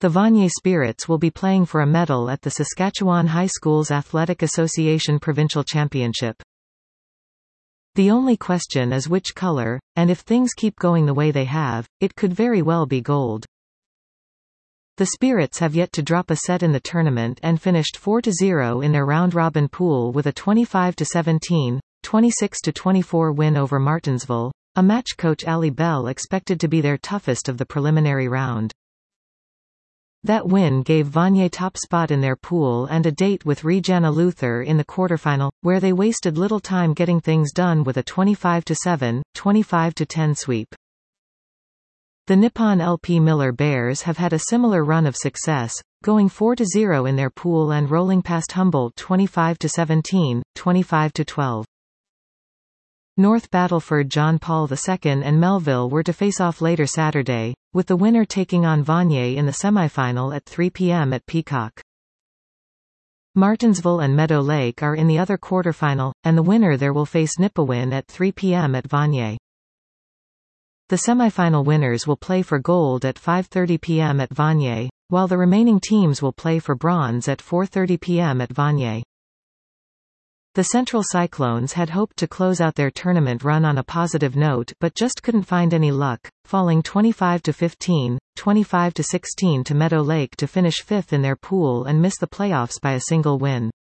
The Vanier Spirits will be playing for a medal at the Saskatchewan High Schools Athletic Association Provincial Championship. The only question is which color, and if things keep going the way they have, it could very well be gold. The Spirits have yet to drop a set in the tournament and finished 4-0 in their round-robin pool with a 25-17, 26-24 win over Martinsville, a match coach Ali Bell expected to be their toughest of the preliminary round. That win gave Vanier top spot in their pool and a date with Regina Luther in the quarterfinal, where they wasted little time getting things done with a 25-7, 25-10 sweep. The Nippon LP Miller Bears have had a similar run of success, going 4-0 in their pool and rolling past Humboldt 25-17, 25-12. North Battleford John Paul II and Melville were to face off later Saturday, with the winner taking on Vanier in the semifinal at 3 p.m. at Peacock. Martinsville and Meadow Lake are in the other quarterfinal, and the winner there will face Nipawin at 3 p.m. at Vanier. The semifinal winners will play for gold at 5:30 p.m. at Vanier, while the remaining teams will play for bronze at 4:30 p.m. at Vanier. The Central Cyclones had hoped to close out their tournament run on a positive note but just couldn't find any luck, falling 25-15, 25-16 to Meadow Lake to finish fifth in their pool and miss the playoffs by a single win.